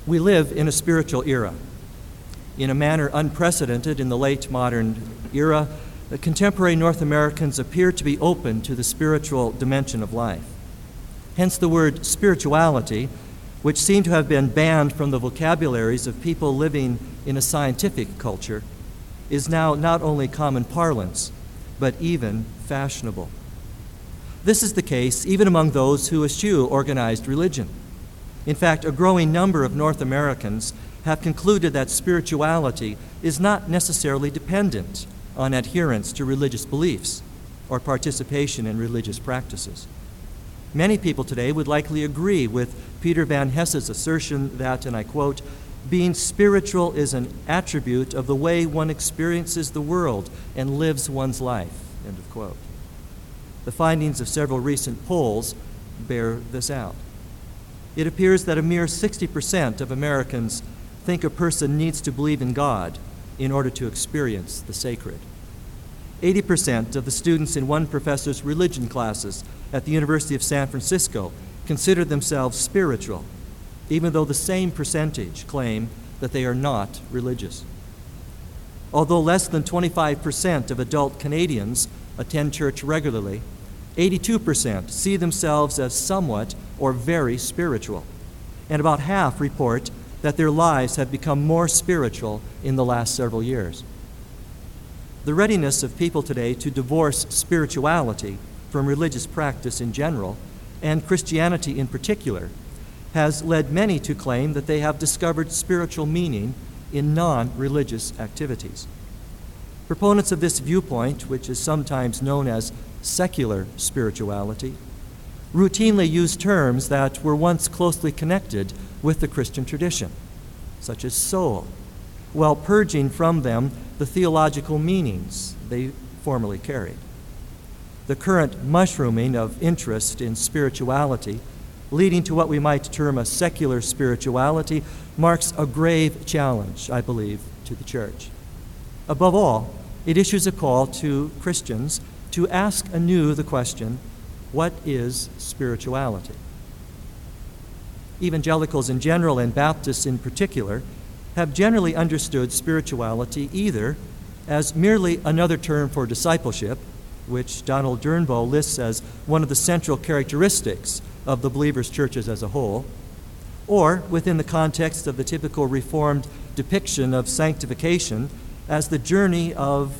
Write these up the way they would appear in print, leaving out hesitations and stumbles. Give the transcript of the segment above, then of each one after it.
We live in a spiritual era. In a manner unprecedented in the late modern era, the contemporary North Americans appear to be open to the spiritual dimension of life. Hence the word spirituality, which seemed to have been banned from the vocabularies of people living in a scientific culture, is now not only common parlance, but even fashionable. This is the case even among those who eschew organized religion. In fact, a growing number of North Americans have concluded that spirituality is not necessarily dependent on adherence to religious beliefs or participation in religious practices. Many people today would likely agree with Peter Van Hesse's assertion that, and I quote, "Being spiritual is an attribute of the way one experiences the world and lives one's life," end of quote. The findings of several recent polls bear this out. It appears that a mere 60% of Americans think a person needs to believe in God in order to experience the sacred. 80% of the students in one professor's religion classes at the University of San Francisco consider themselves spiritual, even though the same percentage claim that they are not religious. Although less than 25% of adult Canadians attend church regularly, 82% see themselves as somewhat or very spiritual, and about half report that their lives have become more spiritual in the last several years. The readiness of people today to divorce spirituality from religious practice in general, and Christianity in particular, has led many to claim that they have discovered spiritual meaning in non-religious activities. Proponents of this viewpoint, which is sometimes known as secular spirituality, routinely use terms that were once closely connected with the Christian tradition, such as soul, while purging from them the theological meanings they formerly carried. The current mushrooming of interest in spirituality, leading to what we might term a secular spirituality, marks a grave challenge, I believe, to the church. Above all, it issues a call to Christians to ask anew the question, what is spirituality? Evangelicals in general and Baptists in particular have generally understood spirituality either as merely another term for discipleship, which Donald Dernbo lists as one of the central characteristics of the believers' churches as a whole, or within the context of the typical Reformed depiction of sanctification as the journey of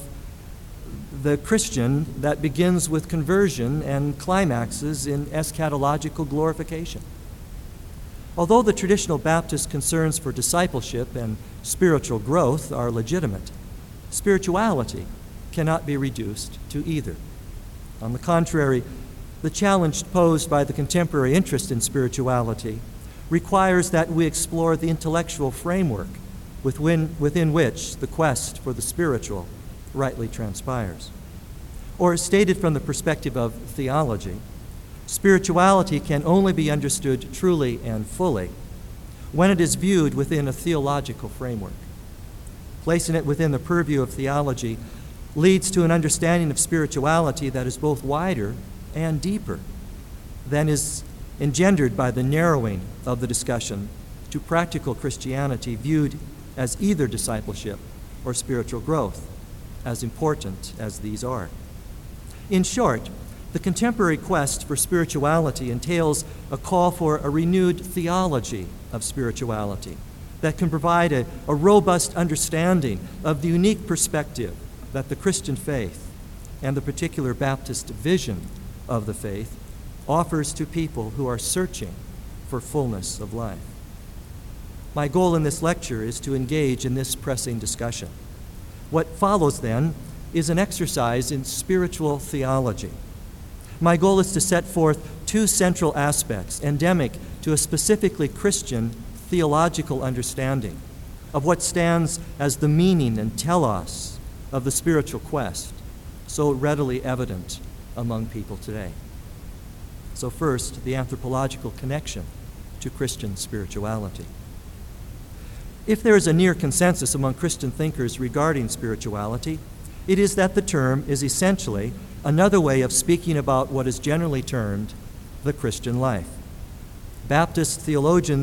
the Christian that begins with conversion and climaxes in eschatological glorification. Although the traditional Baptist concerns for discipleship and spiritual growth are legitimate, spirituality cannot be reduced to either. On the contrary, the challenge posed by the contemporary interest in spirituality requires that we explore the intellectual framework within which the quest for the spiritual rightly transpires. Or stated from the perspective of theology, spirituality can only be understood truly and fully when it is viewed within a theological framework. Placing it within the purview of theology leads to an understanding of spirituality that is both wider and deeper than is engendered by the narrowing of the discussion to practical Christianity viewed as either discipleship or spiritual growth, as important as these are. In short, the contemporary quest for spirituality entails a call for a renewed theology of spirituality that can provide a robust understanding of the unique perspective that the Christian faith and the particular Baptist vision of the faith offers to people who are searching for fullness of life. My goal in this lecture is to engage in this pressing discussion. What follows, then, is an exercise in spiritual theology. My goal is to set forth two central aspects endemic to a specifically Christian theological understanding of what stands as the meaning and telos of the spiritual quest, so readily evident among people today. So first, the anthropological connection to Christian spirituality. If there is a near consensus among Christian thinkers regarding spirituality, it is that the term is essentially another way of speaking about what is generally termed the Christian life. Baptist theologians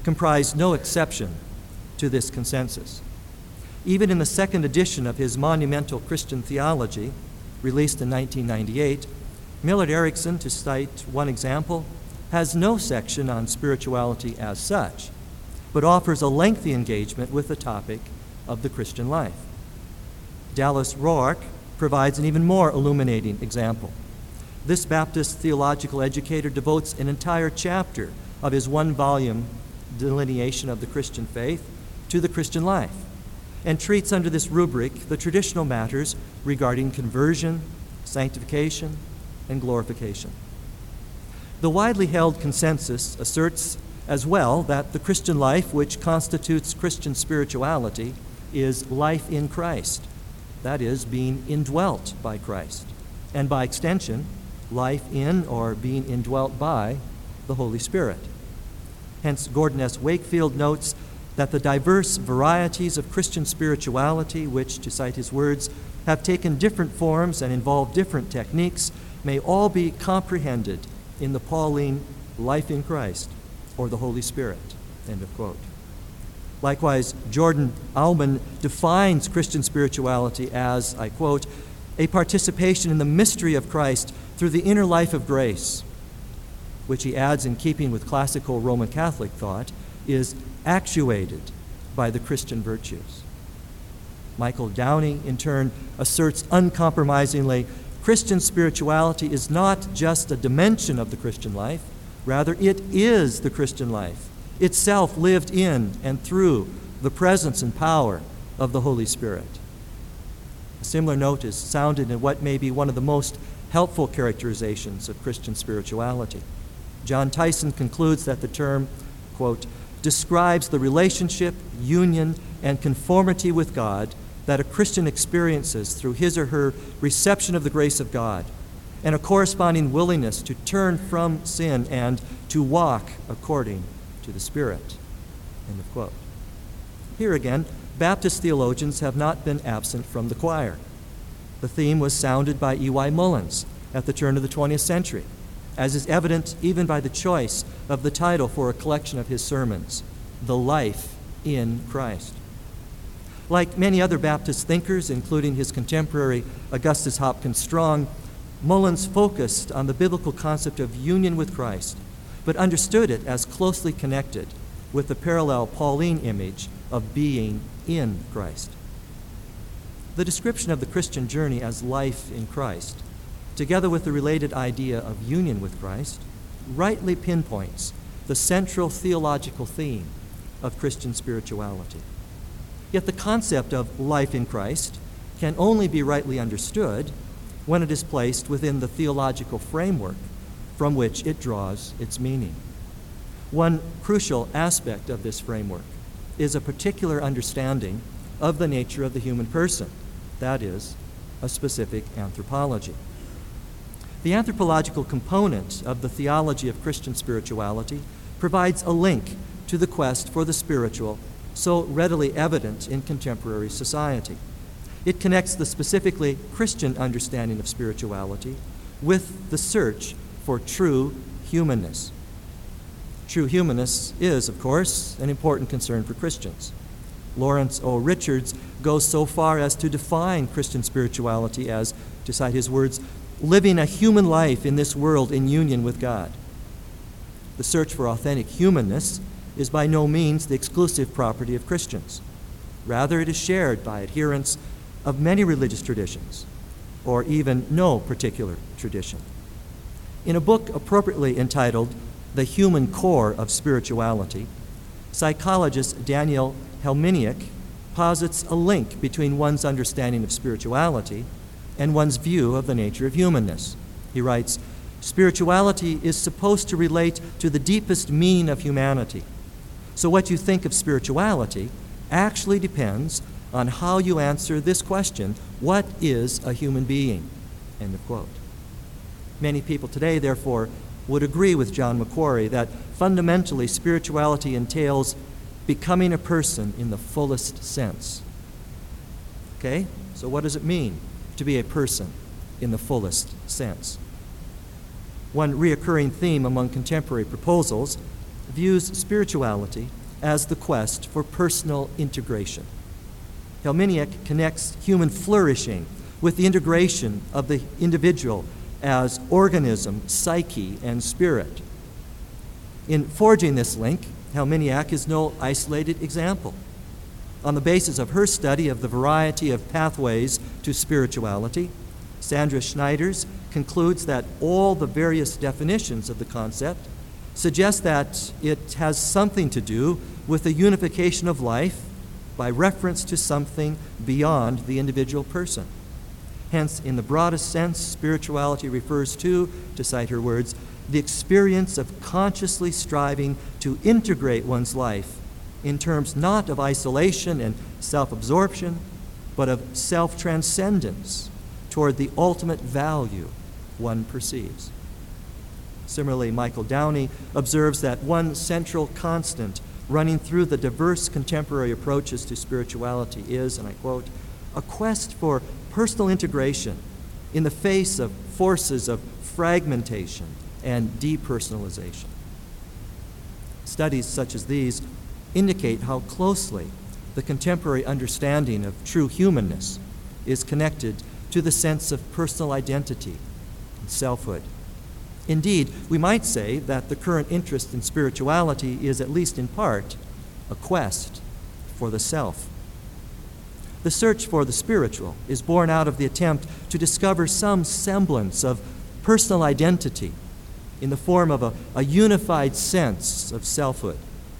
comprise no exception to this consensus. Even in the second edition of his monumental Christian Theology, released in 1998, Millard Erickson, to cite one example, has no section on spirituality as such, but offers a lengthy engagement with the topic of the Christian life. Dallas Roark provides an even more illuminating example. This Baptist theological educator devotes an entire chapter of his one-volume delineation of the Christian faith to the Christian life, and treats under this rubric the traditional matters regarding conversion, sanctification, and glorification. The widely held consensus asserts as well that the Christian life, which constitutes Christian spirituality, is life in Christ, that is, being indwelt by Christ, and by extension, life in or being indwelt by the Holy Spirit. Hence, Gordon S. Wakefield notes that the diverse varieties of Christian spirituality, which, to cite his words, have taken different forms and involve different techniques, may all be comprehended in the Pauline life in Christ or the Holy Spirit, end of quote. Likewise, Jordan Aumann defines Christian spirituality as, I quote, a participation in the mystery of Christ through the inner life of grace, which he adds, in keeping with classical Roman Catholic thought, is actuated by the Christian virtues. Michael Downey, in turn, asserts uncompromisingly, Christian spirituality is not just a dimension of the Christian life, rather it is the Christian life, itself lived in and through the presence and power of the Holy Spirit. A similar note is sounded in what may be one of the most helpful characterizations of Christian spirituality. John Tyson concludes that the term, quote, describes the relationship, union, and conformity with God that a Christian experiences through his or her reception of the grace of God, and a corresponding willingness to turn from sin and to walk according to the Spirit. End of quote. Here again, Baptist theologians have not been absent from the choir. The theme was sounded by E.Y. Mullins at the turn of the 20th century, as is evident even by the choice of the title for a collection of his sermons, The Life in Christ. Like many other Baptist thinkers, including his contemporary Augustus Hopkins Strong, Mullins focused on the biblical concept of union with Christ, but understood it as closely connected with the parallel Pauline image of being in Christ. The description of the Christian journey as life in Christ, together with the related idea of union with Christ, rightly pinpoints the central theological theme of Christian spirituality. Yet the concept of life in Christ can only be rightly understood when it is placed within the theological framework from which it draws its meaning. One crucial aspect of this framework is a particular understanding of the nature of the human person, that is, a specific anthropology. The anthropological component of the theology of Christian spirituality provides a link to the quest for the spiritual, so readily evident in contemporary society. It connects the specifically Christian understanding of spirituality with the search for true humanness. True humanness is, of course, an important concern for Christians. Lawrence O. Richards goes so far as to define Christian spirituality as, to cite his words, living a human life in this world in union with God. The search for authentic humanness is by no means the exclusive property of Christians. Rather, it is shared by adherents of many religious traditions, or even no particular tradition. In a book appropriately entitled The Human Core of Spirituality, psychologist Daniel Helminiak posits a link between one's understanding of spirituality and one's view of the nature of humanness. He writes, spirituality is supposed to relate to the deepest meaning of humanity. So what you think of spirituality actually depends on how you answer this question, what is a human being? End of quote. Many people today, therefore, would agree with John Macquarrie that fundamentally spirituality entails becoming a person in the fullest sense. Okay, so what does it mean to be a person in the fullest sense? One reoccurring theme among contemporary proposals views spirituality as the quest for personal integration. Helminiak connects human flourishing with the integration of the individual as organism, psyche, and spirit. In forging this link, Helminiak is no isolated example. On the basis of her study of the variety of pathways to spirituality, Sandra Schneiders concludes that all the various definitions of the concept suggest that it has something to do with the unification of life by reference to something beyond the individual person. Hence, in the broadest sense, spirituality refers to cite her words, the experience of consciously striving to integrate one's life in terms not of isolation and self-absorption, but of self-transcendence toward the ultimate value one perceives. Similarly, Michael Downey observes that one central constant running through the diverse contemporary approaches to spirituality is, and I quote, a quest for personal integration in the face of forces of fragmentation and depersonalization. Studies such as these indicate how closely the contemporary understanding of true humanness is connected to the sense of personal identity and selfhood. Indeed, we might say that the current interest in spirituality is, at least in part, a quest for the self. The search for the spiritual is born out of the attempt to discover some semblance of personal identity in the form of a unified sense of selfhood.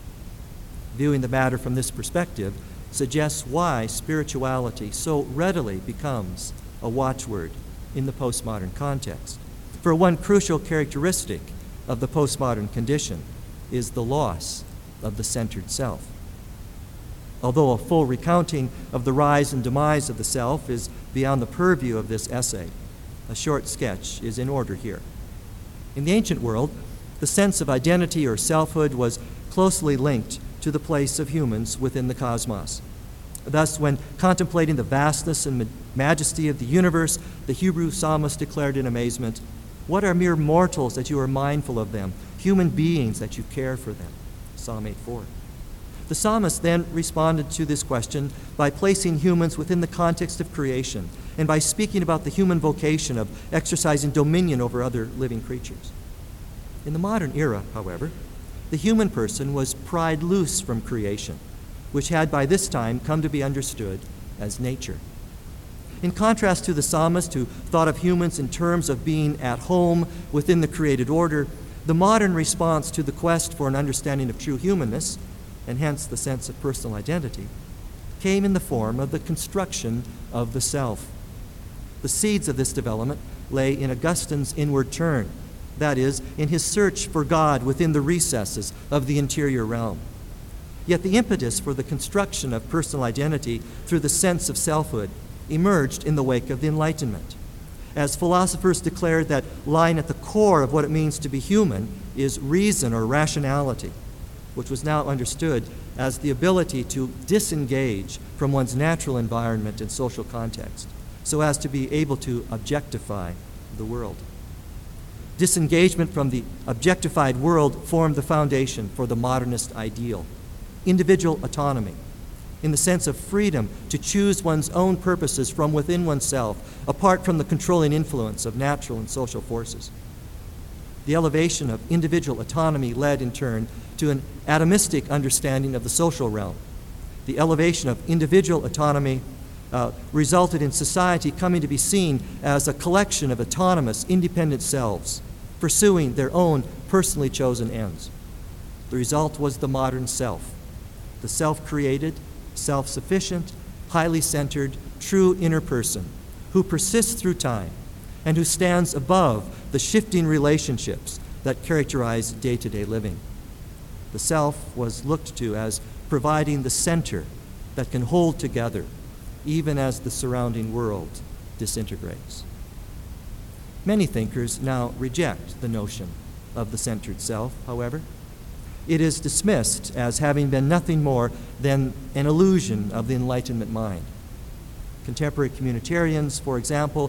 Viewing the matter from this perspective suggests why spirituality so readily becomes a watchword in the postmodern context. For one crucial characteristic of the postmodern condition is the loss of the centered self. Although a full recounting of the rise and demise of the self is beyond the purview of this essay, a short sketch is in order here. In the ancient world, the sense of identity or selfhood was closely linked to the place of humans within the cosmos. Thus, when contemplating the vastness and majesty of the universe, the Hebrew psalmist declared in amazement, "What are mere mortals that you are mindful of them, human beings that you care for them?" Psalm 8:4. The psalmist then responded to this question by placing humans within the context of creation and by speaking about the human vocation of exercising dominion over other living creatures. In the modern era, however, the human person was pried loose from creation, which had by this time come to be understood as nature. In contrast to the psalmist who thought of humans in terms of being at home within the created order, the modern response to the quest for an understanding of true humanness, and hence the sense of personal identity, came in the form of the construction of the self. The seeds of this development lay in Augustine's inward turn, that is, in his search for God within the recesses of the interior realm. Yet the impetus for the construction of personal identity through the sense of selfhood emerged in the wake of the Enlightenment, as philosophers declared that lying at the core of what it means to be human is reason or rationality, which was now understood as the ability to disengage from one's natural environment and social context, so as to be able to objectify the world. Disengagement from the objectified world formed the foundation for the modernist ideal, individual autonomy, in the sense of freedom to choose one's own purposes from within oneself, apart from the controlling influence of natural and social forces. The elevation of individual autonomy led, in turn, to an atomistic understanding of the social realm. The elevation of individual autonomy resulted in society coming to be seen as a collection of autonomous, independent selves, pursuing their own personally chosen ends. The result was the modern self, the self-created, self-sufficient, highly centered, true inner person who persists through time and who stands above the shifting relationships that characterize day-to-day living. The self was looked to as providing the center that can hold together even as the surrounding world disintegrates. Many thinkers now reject the notion of the centered self, however. It is dismissed as having been nothing more than an illusion of the Enlightenment mind. Contemporary communitarians, for example,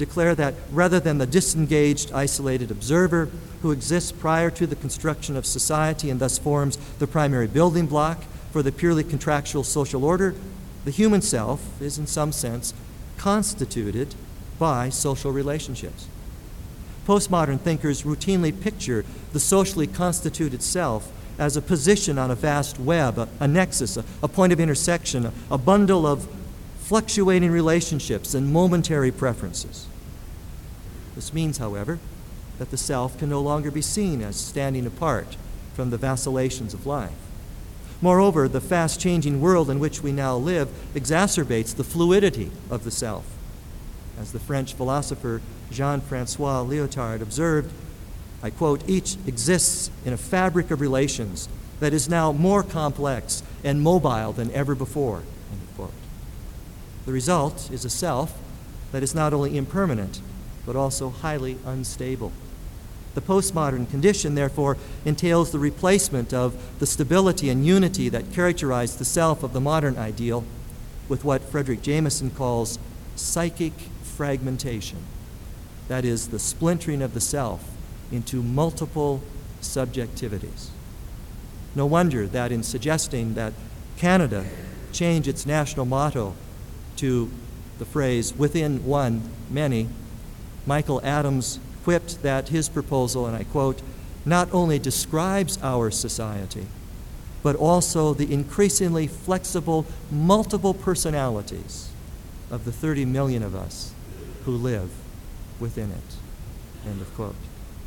declare that rather than the disengaged, isolated observer who exists prior to the construction of society and thus forms the primary building block for the purely contractual social order, the human self is in some sense constituted by social relationships. Postmodern thinkers routinely picture the socially constituted self as a position on a vast web, a nexus, a point of intersection, a bundle of fluctuating relationships and momentary preferences. This means, however, that the self can no longer be seen as standing apart from the vacillations of life. Moreover, the fast-changing world in which we now live exacerbates the fluidity of the self. As the French philosopher Jean-Francois Lyotard observed, I quote, "Each exists in a fabric of relations that is now more complex and mobile than ever before," end quote. The result is a self that is not only impermanent, but also highly unstable. The postmodern condition, therefore, entails the replacement of the stability and unity that characterize the self of the modern ideal with what Frederick Jameson calls psychic fragmentation. That is, the splintering of the self into multiple subjectivities. No wonder that in suggesting that Canada change its national motto to the phrase, "within one, many," Michael Adams quipped that his proposal, and I quote, "not only describes our society, but also the increasingly flexible, multiple personalities of the 30 million of us who live within it," end of quote.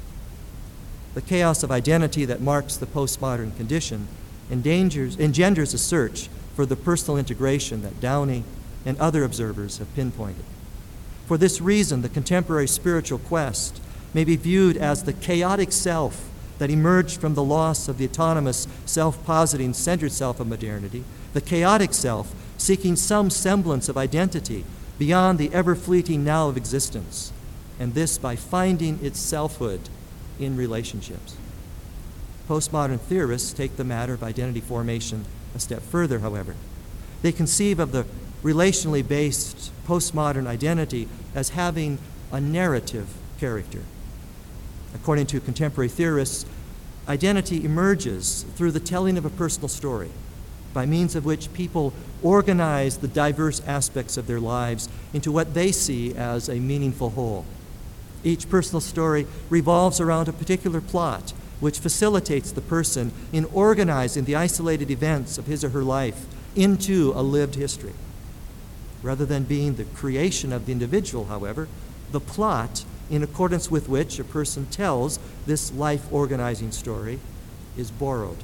The chaos of identity that marks the postmodern condition engenders a search for the personal integration that Downey and other observers have pinpointed. For this reason, the contemporary spiritual quest may be viewed as the chaotic self that emerged from the loss of the autonomous, self-positing, centered self of modernity, the chaotic self seeking some semblance of identity beyond the ever-fleeting now of existence, and this by finding its selfhood in relationships. Postmodern theorists take the matter of identity formation a step further, however. They conceive of the relationally based postmodern identity as having a narrative character. According to contemporary theorists, identity emerges through the telling of a personal story, by means of which people organize the diverse aspects of their lives into what they see as a meaningful whole. Each personal story revolves around a particular plot, which facilitates the person in organizing the isolated events of his or her life into a lived history. Rather than being the creation of the individual, however, the plot in accordance with which a person tells this life-organizing story is borrowed.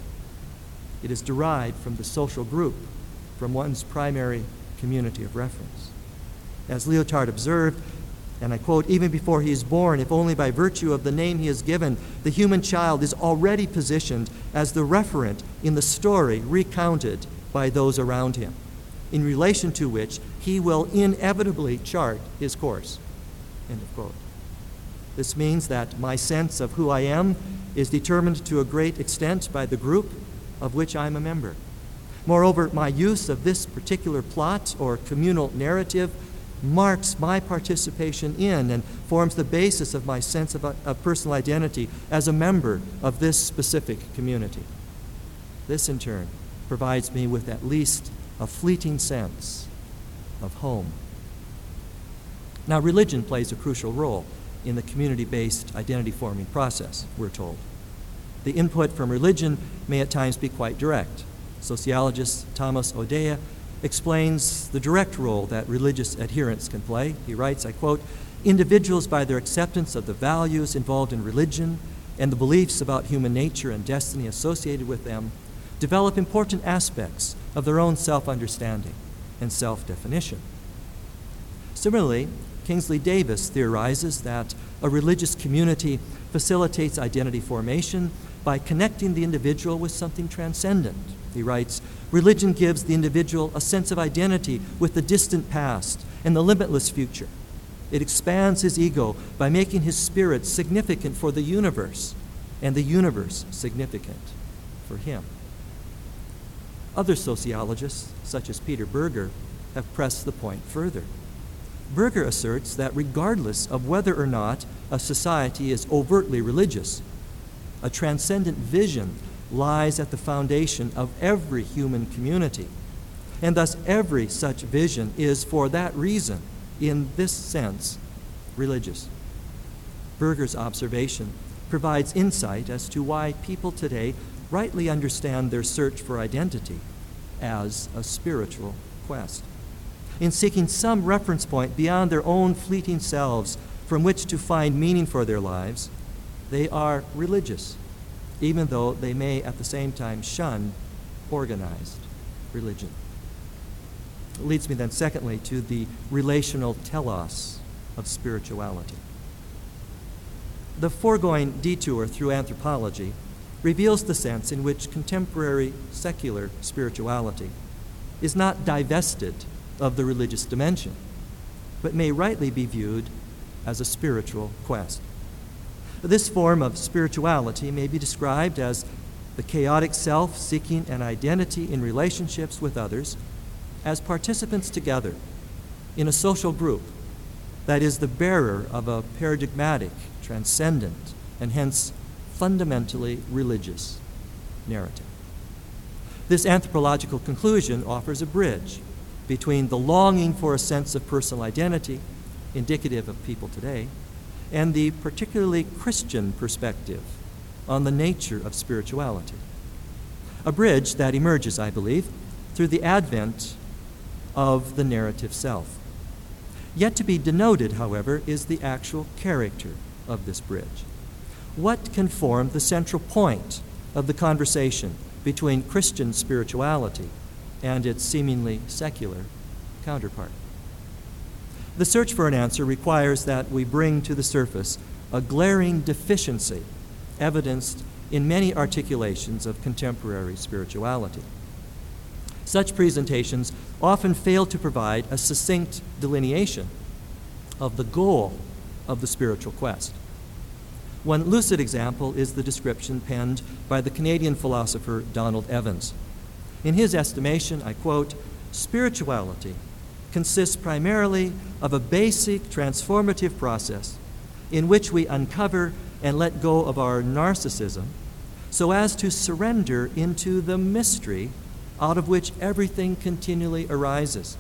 It is derived from the social group, from one's primary community of reference. As Lyotard observed, and I quote, "Even before he is born, if only by virtue of the name he is given, the human child is already positioned as the referent in the story recounted by those around him, in relation to which he will inevitably chart his course," end of quote. This means that my sense of who I am is determined to a great extent by the group of which I'm a member. Moreover, my use of this particular plot or communal narrative marks my participation in and forms the basis of my sense of personal identity as a member of this specific community. This, in turn, provides me with at least a fleeting sense of home. Now, religion plays a crucial role in the community-based identity-forming process, we're told. The input from religion may at times be quite direct. Sociologist Thomas O'Dea explains the direct role that religious adherents can play. He writes, I quote, "Individuals, by their acceptance of the values involved in religion and the beliefs about human nature and destiny associated with them, develop important aspects of their own self-understanding and self-definition." Similarly, Kingsley Davis theorizes that a religious community facilitates identity formation by connecting the individual with something transcendent. He writes, "Religion gives the individual a sense of identity with the distant past and the limitless future. It expands his ego by making his spirit significant for the universe and the universe significant for him." Other sociologists, such as Peter Berger, have pressed the point further. Berger asserts that regardless of whether or not a society is overtly religious, a transcendent vision lies at the foundation of every human community, and thus every such vision is, for that reason, in this sense, religious. Berger's observation provides insight as to why people today rightly understand their search for identity as a spiritual quest. In seeking some reference point beyond their own fleeting selves from which to find meaning for their lives, they are religious, even though they may at the same time shun organized religion. It leads me then, secondly, to the relational telos of spirituality. The foregoing detour through anthropology reveals the sense in which contemporary secular spirituality is not divested of the religious dimension, but may rightly be viewed as a spiritual quest. This form of spirituality may be described as the chaotic self seeking an identity in relationships with others as participants together in a social group that is the bearer of a paradigmatic, transcendent, and hence fundamentally religious narrative. This anthropological conclusion offers a bridge between the longing for a sense of personal identity, indicative of people today, and the particularly Christian perspective on the nature of spirituality. A bridge that emerges, I believe, through the advent of the narrative self. Yet to be denoted, however, is the actual character of this bridge. What can form the central point of the conversation between Christian spirituality and its seemingly secular counterpart? The search for an answer requires that we bring to the surface a glaring deficiency evidenced in many articulations of contemporary spirituality. Such presentations often fail to provide a succinct delineation of the goal of the spiritual quest. One lucid example is the description penned by the Canadian philosopher Donald Evans. In his estimation, I quote, "Spirituality consists primarily of a basic transformative process in which we uncover and let go of our narcissism so as to surrender into the mystery out of which everything continually arises.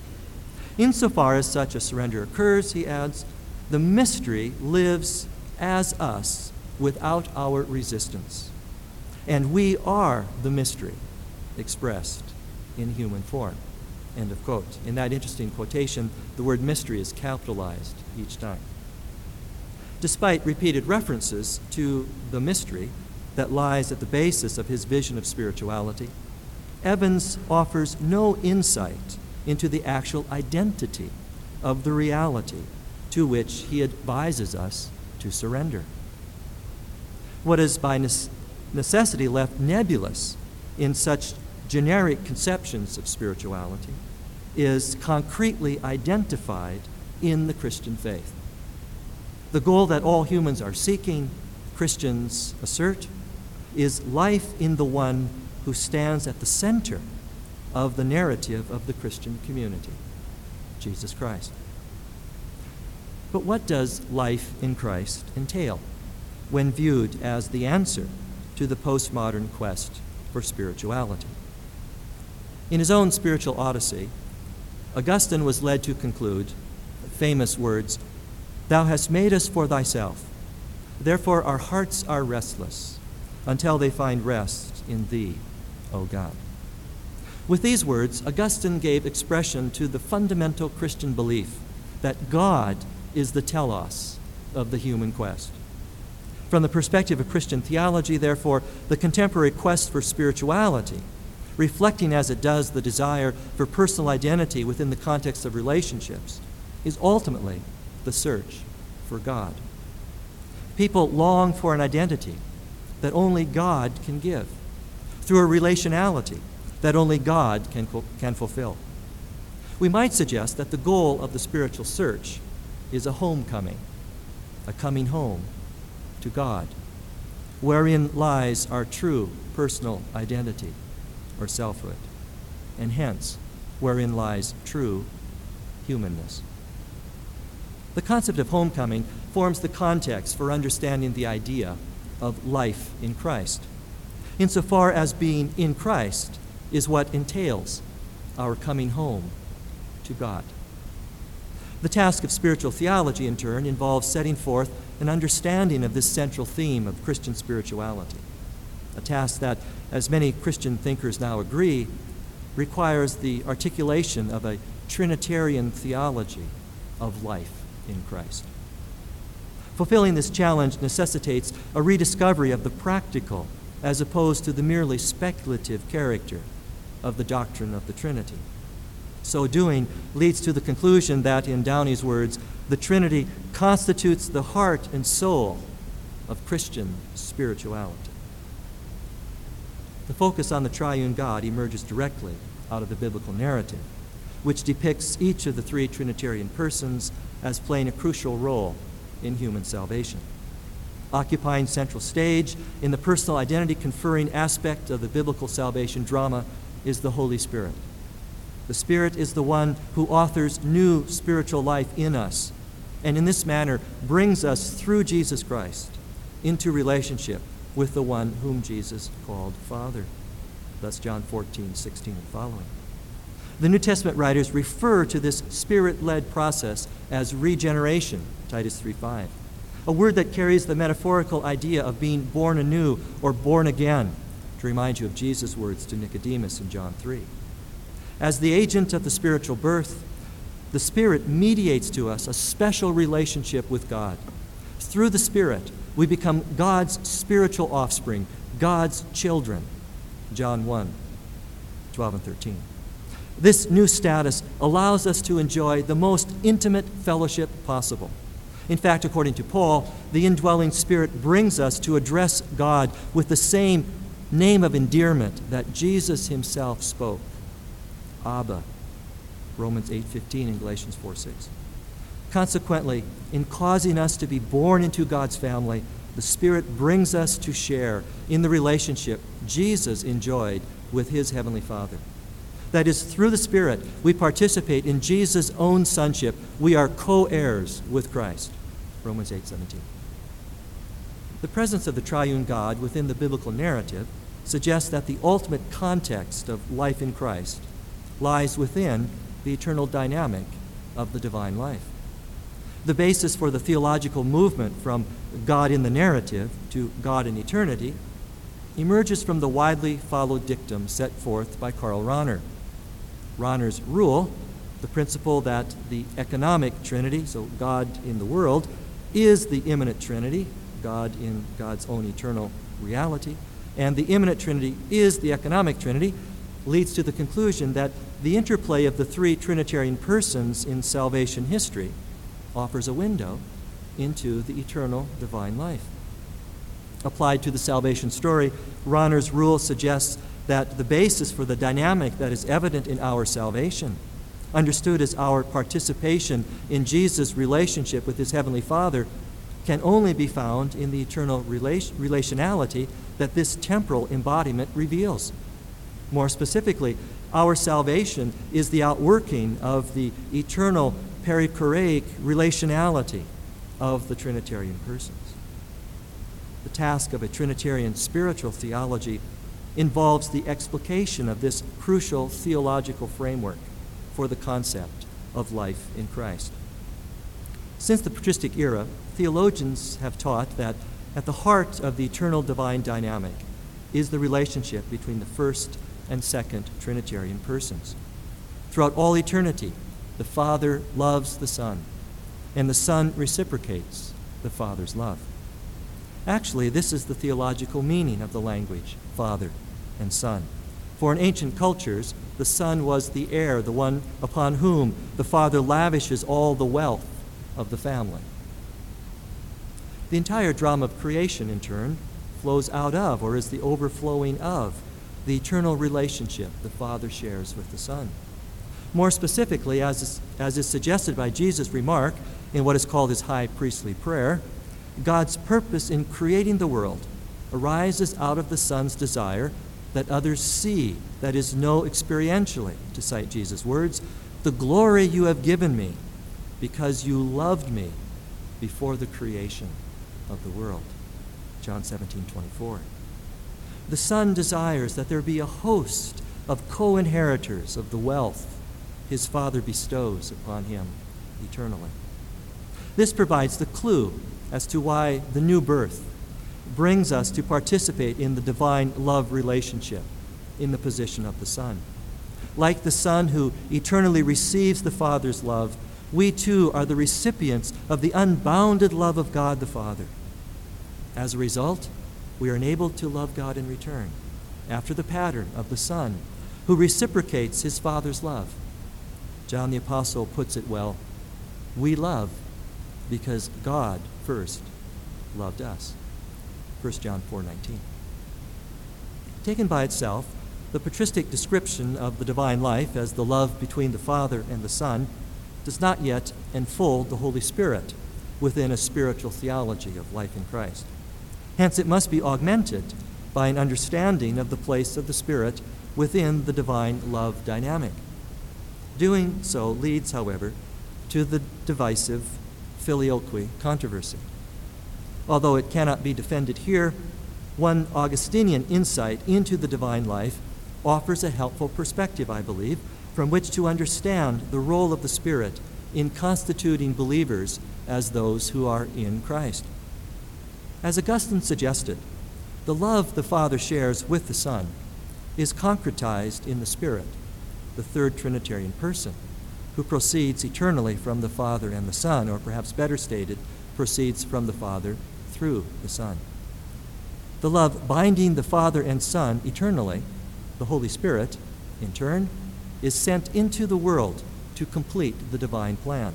Insofar as such a surrender occurs," he adds, "the mystery lives as us without our resistance, and we are the mystery expressed in human form." End of quote. In that interesting quotation, the word mystery is capitalized each time. Despite repeated references to the mystery that lies at the basis of his vision of spirituality, Evans offers no insight into the actual identity of the reality to which he advises us to surrender. What is by necessity left nebulous in such generic conceptions of spirituality is concretely identified in the Christian faith. The goal that all humans are seeking, Christians assert, is life in the one who stands at the center of the narrative of the Christian community, Jesus Christ. But what does life in Christ entail when viewed as the answer to the postmodern quest for spirituality? In his own spiritual odyssey, Augustine was led to conclude famous words, "Thou hast made us for thyself, therefore our hearts are restless until they find rest in thee, O God." With these words, Augustine gave expression to the fundamental Christian belief that God is the telos of the human quest. From the perspective of Christian theology, therefore, the contemporary quest for spirituality, reflecting as it does the desire for personal identity within the context of relationships, is ultimately the search for God. People long for an identity that only God can give, through a relationality that only God can fulfill. We might suggest that the goal of the spiritual search is a homecoming, a coming home to God, wherein lies our true personal identity or selfhood, and hence wherein lies true humanness. The concept of homecoming forms the context for understanding the idea of life in Christ, insofar as being in Christ is what entails our coming home to God. The task of spiritual theology, in turn, involves setting forth an understanding of this central theme of Christian spirituality, a task that, as many Christian thinkers now agree, requires the articulation of a Trinitarian theology of life in Christ. Fulfilling this challenge necessitates a rediscovery of the practical as opposed to the merely speculative character of the doctrine of the Trinity. So doing leads to the conclusion that, in Downey's words, the Trinity constitutes the heart and soul of Christian spirituality. The focus on the triune God emerges directly out of the biblical narrative, which depicts each of the three Trinitarian persons as playing a crucial role in human salvation. Occupying central stage in the personal identity-conferring aspect of the biblical salvation drama is the Holy Spirit. The Spirit is the one who authors new spiritual life in us, and in this manner brings us through Jesus Christ into relationship with the one whom Jesus called Father. Thus John 14:16 and following. The New Testament writers refer to this Spirit-led process as regeneration, Titus 3:5, a word that carries the metaphorical idea of being born anew or born again, to remind you of Jesus' words to Nicodemus in John 3. As the agent of the spiritual birth, the Spirit mediates to us a special relationship with God. Through the Spirit, we become God's spiritual offspring, God's children. John 1:12 and 13. This new status allows us to enjoy the most intimate fellowship possible. In fact, according to Paul, the indwelling Spirit brings us to address God with the same name of endearment that Jesus himself spoke. Abba, Romans 8:15 and Galatians 4:6. Consequently, in causing us to be born into God's family, the Spirit brings us to share in the relationship Jesus enjoyed with his heavenly Father. That is, through the Spirit, we participate in Jesus' own sonship. We are co-heirs with Christ. Romans 8:17. The presence of the triune God within the biblical narrative suggests that the ultimate context of life in Christ lies within the eternal dynamic of the divine life. The basis for the theological movement from God in the narrative to God in eternity emerges from the widely followed dictum set forth by Karl Rahner. Rahner's rule, the principle that the economic Trinity, so God in the world, is the immanent Trinity, God in God's own eternal reality, and the immanent Trinity is the economic Trinity, leads to the conclusion that the interplay of the three Trinitarian persons in salvation history offers a window into the eternal divine life. Applied to the salvation story, Rahner's rule suggests that the basis for the dynamic that is evident in our salvation, understood as our participation in Jesus' relationship with his heavenly Father, can only be found in the eternal relationality that this temporal embodiment reveals. More specifically, our salvation is the outworking of the eternal perichoreic relationality of the Trinitarian persons. The task of a Trinitarian spiritual theology involves the explication of this crucial theological framework for the concept of life in Christ. Since the patristic era, theologians have taught that at the heart of the eternal divine dynamic is the relationship between the first and second Trinitarian persons. Throughout all eternity, the Father loves the Son, and the Son reciprocates the Father's love. Actually, this is the theological meaning of the language, Father and Son. For in ancient cultures, the Son was the heir, the one upon whom the Father lavishes all the wealth of the family. The entire drama of creation, in turn, flows out of, or is the overflowing of, the eternal relationship the Father shares with the Son. More specifically, as is suggested by Jesus' remark in what is called his high priestly prayer, God's purpose in creating the world arises out of the Son's desire that others see, that is, know experientially, to cite Jesus' words, the glory you have given me, because you loved me before the creation of the world. John 17:24. The Son desires that there be a host of co-inheritors of the wealth his Father bestows upon him eternally. This provides the clue as to why the new birth brings us to participate in the divine love relationship in the position of the Son. Like the Son who eternally receives the Father's love, we too are the recipients of the unbounded love of God the Father. As a result, we are enabled to love God in return, after the pattern of the Son, who reciprocates his Father's love. John the Apostle puts it well, we love because God first loved us. 1 John 4:19. Taken by itself, the patristic description of the divine life as the love between the Father and the Son does not yet enfold the Holy Spirit within a spiritual theology of life in Christ. Hence, it must be augmented by an understanding of the place of the Spirit within the divine love dynamic. Doing so leads, however, to the divisive filioque controversy. Although it cannot be defended here, one Augustinian insight into the divine life offers a helpful perspective, I believe, from which to understand the role of the Spirit in constituting believers as those who are in Christ. As Augustine suggested, the love the Father shares with the Son is concretized in the Spirit, the third Trinitarian person, who proceeds eternally from the Father and the Son, or perhaps better stated, proceeds from the Father through the Son. The love binding the Father and Son eternally, the Holy Spirit, in turn, is sent into the world to complete the divine plan.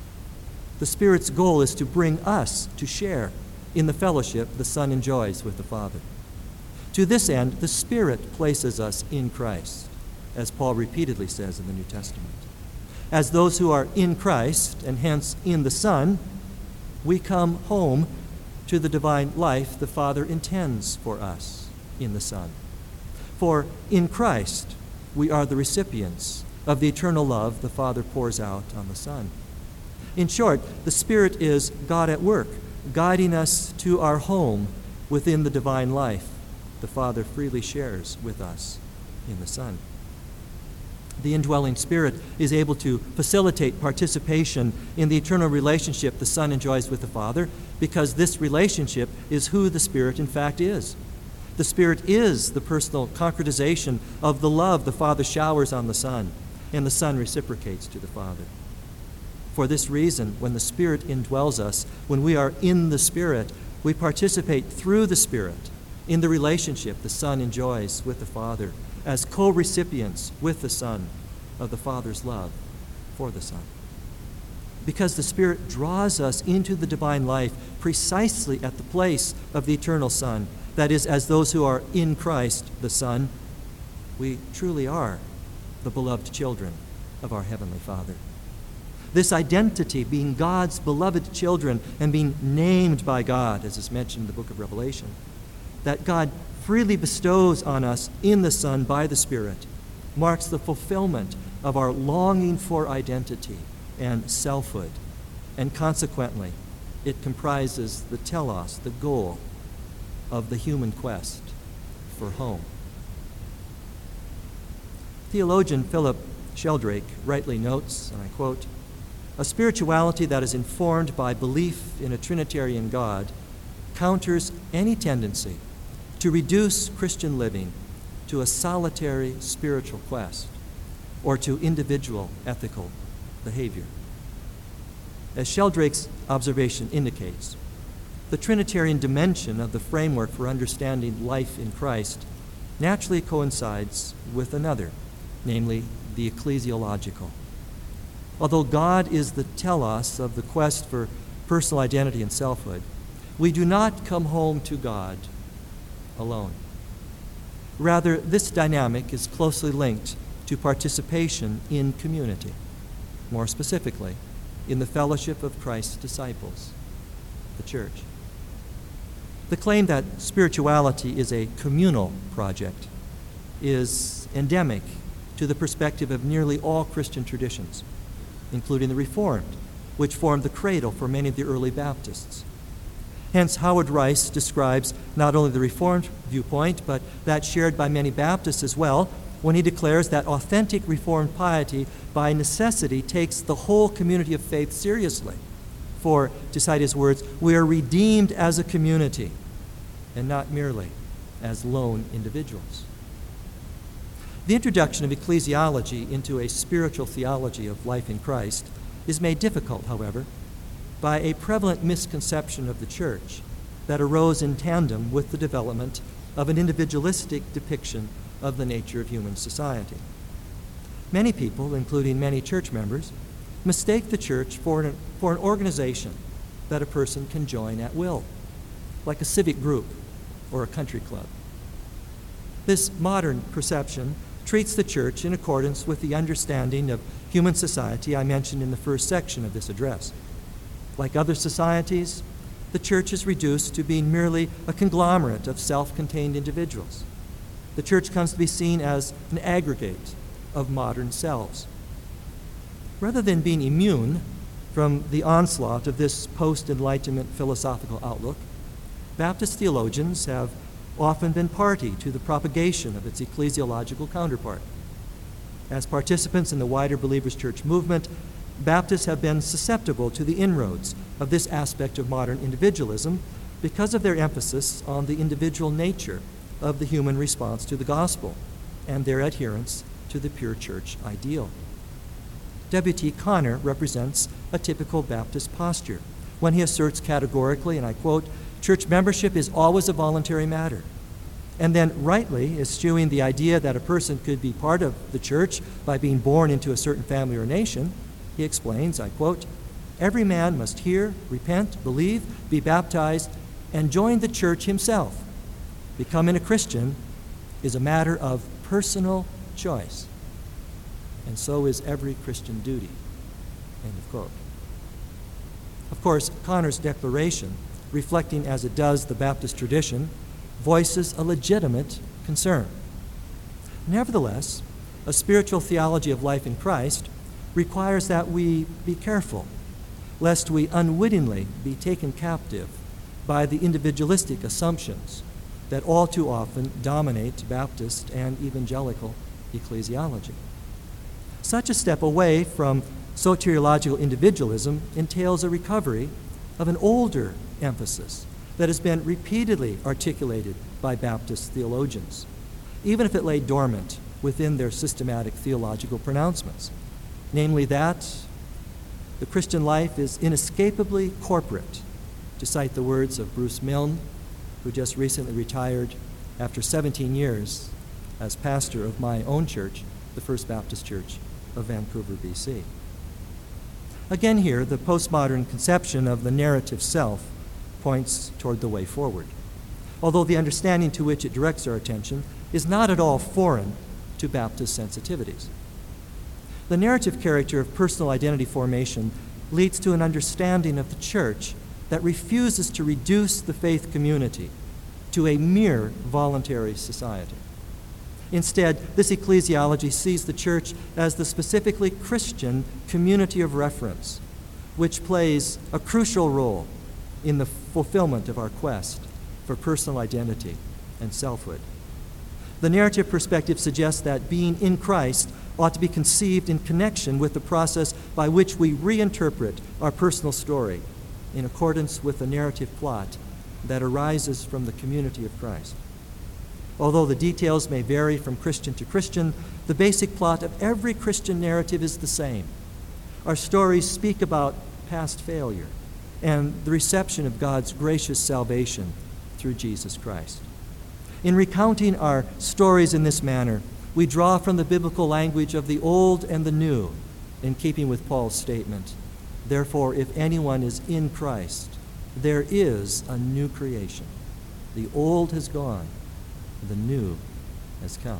The Spirit's goal is to bring us to share in the fellowship the Son enjoys with the Father. To this end, the Spirit places us in Christ, as Paul repeatedly says in the New Testament. As those who are in Christ, and hence in the Son, we come home to the divine life the Father intends for us in the Son. For in Christ, we are the recipients of the eternal love the Father pours out on the Son. In short, the Spirit is God at work, guiding us to our home within the divine life the Father freely shares with us in the Son. The indwelling Spirit is able to facilitate participation in the eternal relationship the Son enjoys with the Father, because this relationship is who the Spirit in fact is. The Spirit is the personal concretization of the love the Father showers on the Son, and the Son reciprocates to the Father. For this reason, when the Spirit indwells us, when we are in the Spirit, we participate through the Spirit in the relationship the Son enjoys with the Father, as co-recipients with the Son of the Father's love for the Son. Because the Spirit draws us into the divine life precisely at the place of the eternal Son, that is, as those who are in Christ, the Son, we truly are the beloved children of our Heavenly Father. This identity, being God's beloved children and being named by God, as is mentioned in the book of Revelation, that God freely bestows on us in the Son by the Spirit, marks the fulfillment of our longing for identity and selfhood, and consequently, it comprises the telos, the goal of the human quest for home. Theologian Philip Sheldrake rightly notes, and I quote, "A spirituality that is informed by belief in a Trinitarian God counters any tendency to reduce Christian living to a solitary spiritual quest or to individual ethical behavior." As Sheldrake's observation indicates, the Trinitarian dimension of the framework for understanding life in Christ naturally coincides with another, namely the ecclesiological. Although God is the telos of the quest for personal identity and selfhood, we do not come home to God alone. Rather, this dynamic is closely linked to participation in community, more specifically, in the fellowship of Christ's disciples, the church. The claim that spirituality is a communal project is endemic to the perspective of nearly all Christian traditions, including the Reformed, which formed the cradle for many of the early Baptists. Hence, Howard Rice describes not only the Reformed viewpoint, but that shared by many Baptists as well, when he declares that authentic Reformed piety by necessity takes the whole community of faith seriously. For, to cite his words, we are redeemed as a community and not merely as lone individuals. The introduction of ecclesiology into a spiritual theology of life in Christ is made difficult, however, by a prevalent misconception of the church that arose in tandem with the development of an individualistic depiction of the nature of human society. Many people, including many church members, mistake the church for an organization that a person can join at will, like a civic group or a country club. This modern perception treats the church in accordance with the understanding of human society I mentioned in the first section of this address. Like other societies, the church is reduced to being merely a conglomerate of self-contained individuals. The church comes to be seen as an aggregate of modern selves. Rather than being immune from the onslaught of this post-Enlightenment philosophical outlook, Baptist theologians have often been party to the propagation of its ecclesiological counterpart. As participants in the wider Believers' Church movement, Baptists have been susceptible to the inroads of this aspect of modern individualism because of their emphasis on the individual nature of the human response to the gospel and their adherence to the pure church ideal. W.T. Connor represents a typical Baptist posture when he asserts categorically, and I quote, "Church membership is always a voluntary matter," and then rightly eschewing the idea that a person could be part of the church by being born into a certain family or nation. He explains, I quote, "Every man must hear, repent, believe, be baptized, and join the church himself. Becoming a Christian is a matter of personal choice, and so is every Christian duty." End of quote. Of course, Connor's declaration, reflecting as it does the Baptist tradition, voices a legitimate concern. Nevertheless, a spiritual theology of life in Christ requires that we be careful, lest we unwittingly be taken captive by the individualistic assumptions that all too often dominate Baptist and evangelical ecclesiology. Such a step away from soteriological individualism entails a recovery of an older emphasis that has been repeatedly articulated by Baptist theologians, even if it lay dormant within their systematic theological pronouncements, namely that the Christian life is inescapably corporate, to cite the words of Bruce Milne, who just recently retired after 17 years as pastor of my own church, the First Baptist Church of Vancouver, BC. Again here, the postmodern conception of the narrative self points toward the way forward, although the understanding to which it directs our attention is not at all foreign to Baptist sensitivities. The narrative character of personal identity formation leads to an understanding of the church that refuses to reduce the faith community to a mere voluntary society. Instead, this ecclesiology sees the church as the specifically Christian community of reference, which plays a crucial role in the fulfillment of our quest for personal identity and selfhood. The narrative perspective suggests that being in Christ ought to be conceived in connection with the process by which we reinterpret our personal story in accordance with the narrative plot that arises from the community of Christ. Although the details may vary from Christian to Christian, the basic plot of every Christian narrative is the same. Our stories speak about past failure and the reception of God's gracious salvation through Jesus Christ. In recounting our stories in this manner, we draw from the biblical language of the old and the new, in keeping with Paul's statement, "Therefore, if anyone is in Christ, there is a new creation. The old has gone, the new has come."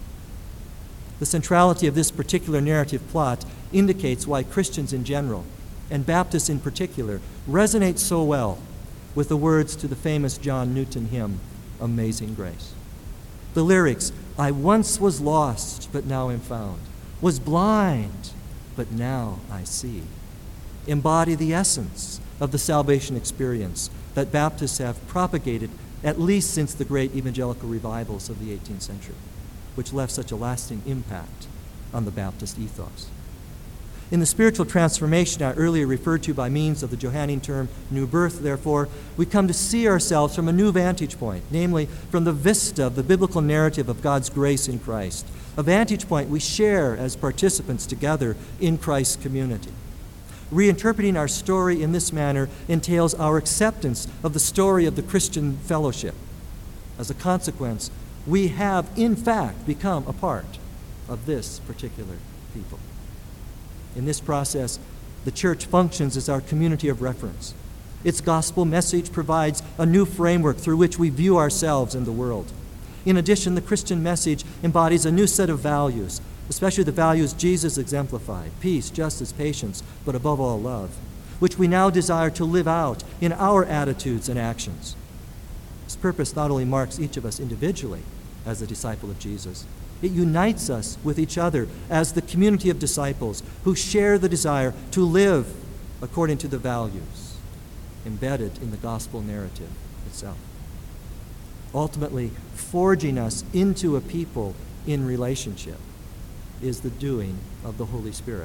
The centrality of this particular narrative plot indicates why Christians in general, and Baptists in particular, resonate so well with the words to the famous John Newton hymn, "Amazing Grace." The lyrics, "I once was lost, but now am found, was blind, but now I see," embody the essence of the salvation experience that Baptists have propagated at least since the great evangelical revivals of the 18th century, which left such a lasting impact on the Baptist ethos. In the spiritual transformation I earlier referred to by means of the Johannine term new birth, therefore, we come to see ourselves from a new vantage point, namely from the vista of the biblical narrative of God's grace in Christ, a vantage point we share as participants together in Christ's community. Reinterpreting our story in this manner entails our acceptance of the story of the Christian fellowship. As a consequence, we have, in fact, become a part of this particular people. In this process, the church functions as our community of reference. Its gospel message provides a new framework through which we view ourselves and the world. In addition, the Christian message embodies a new set of values, especially the values Jesus exemplified: peace, justice, patience, but above all, love, which we now desire to live out in our attitudes and actions. This purpose not only marks each of us individually as a disciple of Jesus, it unites us with each other as the community of disciples who share the desire to live according to the values embedded in the gospel narrative itself, ultimately forging us into a people in relationship is the doing of the Holy Spirit.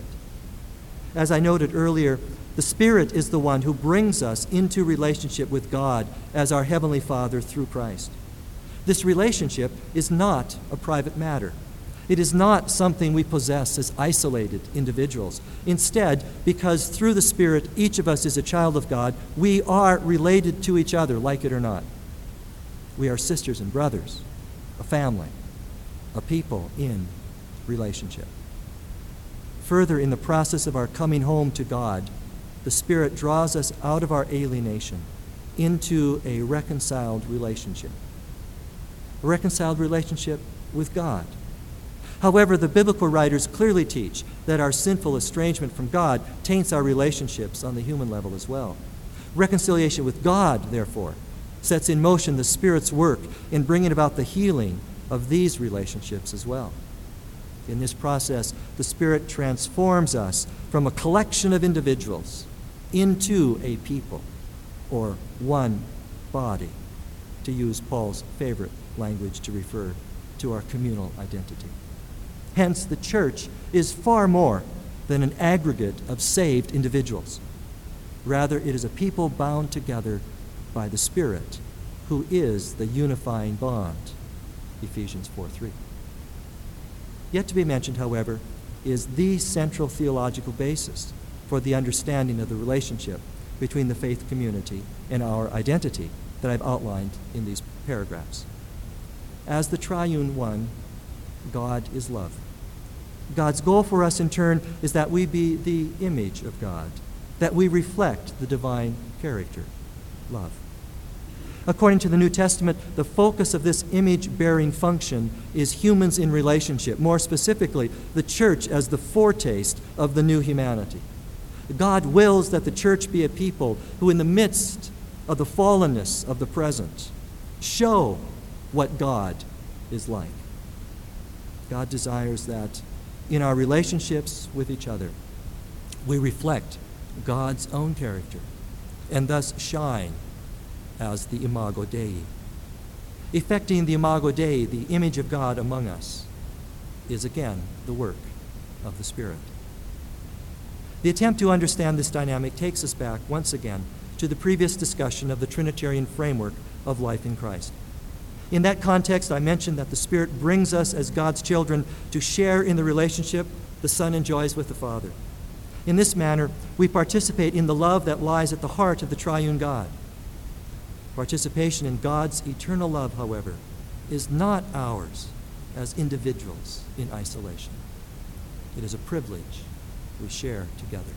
As I noted earlier, the Spirit is the one who brings us into relationship with God as our Heavenly Father through Christ. This relationship is not a private matter. It is not something we possess as isolated individuals. Instead, because through the Spirit each of us is a child of God, we are related to each other, like it or not. We are sisters and brothers, a family, a people in relationship. Further, in the process of our coming home to God, the Spirit draws us out of our alienation into a reconciled relationship. A reconciled relationship with God. However, the biblical writers clearly teach that our sinful estrangement from God taints our relationships on the human level as well. Reconciliation with God, therefore, sets in motion the Spirit's work in bringing about the healing of these relationships as well. In this process, the Spirit transforms us from a collection of individuals into a people, or one body, to use Paul's favorite language to refer to our communal identity. Hence, the church is far more than an aggregate of saved individuals. Rather, it is a people bound together by the Spirit, who is the unifying bond. Ephesians 4:3. Yet to be mentioned, however, is the central theological basis for the understanding of the relationship between the faith community and our identity that I've outlined in these paragraphs. As the triune one, God is love. God's goal for us, in turn, is that we be the image of God, that we reflect the divine character, love. According to the New Testament, the focus of this image-bearing function is humans in relationship, more specifically, the church as the foretaste of the new humanity. God wills that the church be a people who, in the midst of the fallenness of the present, show what God is like. God desires that in our relationships with each other, we reflect God's own character and thus shine as the Imago Dei. Effecting the Imago Dei, the image of God among us, is again the work of the Spirit. The attempt to understand this dynamic takes us back once again to the previous discussion of the Trinitarian framework of life in Christ. In that context, I mentioned that the Spirit brings us as God's children to share in the relationship the Son enjoys with the Father. In this manner, we participate in the love that lies at the heart of the triune God. Participation in God's eternal love, however, is not ours as individuals in isolation. It is a privilege we share together.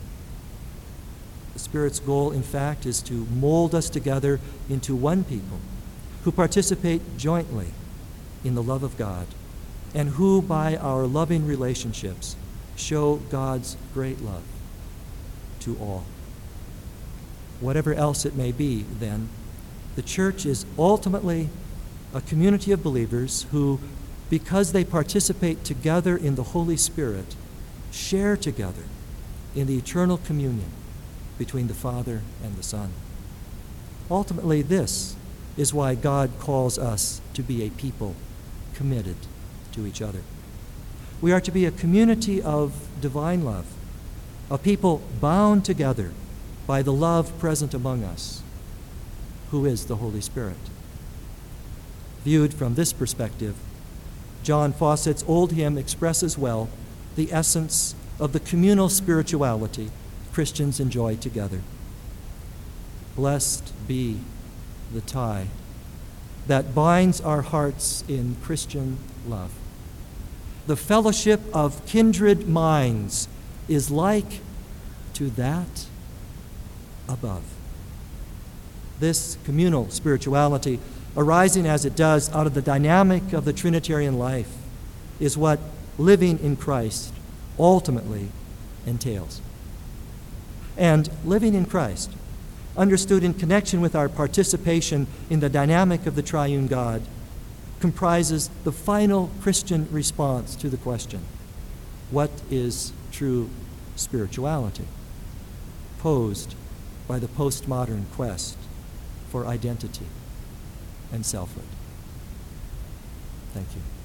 The Spirit's goal, in fact, is to mold us together into one people who participate jointly in the love of God and who, by our loving relationships, show God's great love to all. Whatever else it may be, then, the church is ultimately a community of believers who, because they participate together in the Holy Spirit, share together in the eternal communion between the Father and the Son. Ultimately, this is why God calls us to be a people committed to each other. We are to be a community of divine love, a people bound together by the love present among us, who is the Holy Spirit. Viewed from this perspective, John Fawcett's old hymn expresses well the essence of the communal spirituality Christians enjoy together. Blessed be the tie that binds our hearts in Christian love. The fellowship of kindred minds is like to that above. This communal spirituality, arising as it does out of the dynamic of the Trinitarian life, is what living in Christ ultimately entails. And living in Christ, understood in connection with our participation in the dynamic of the triune God, comprises the final Christian response to the question, what is true spirituality? Posed by the postmodern quest for identity and selfhood. Thank you.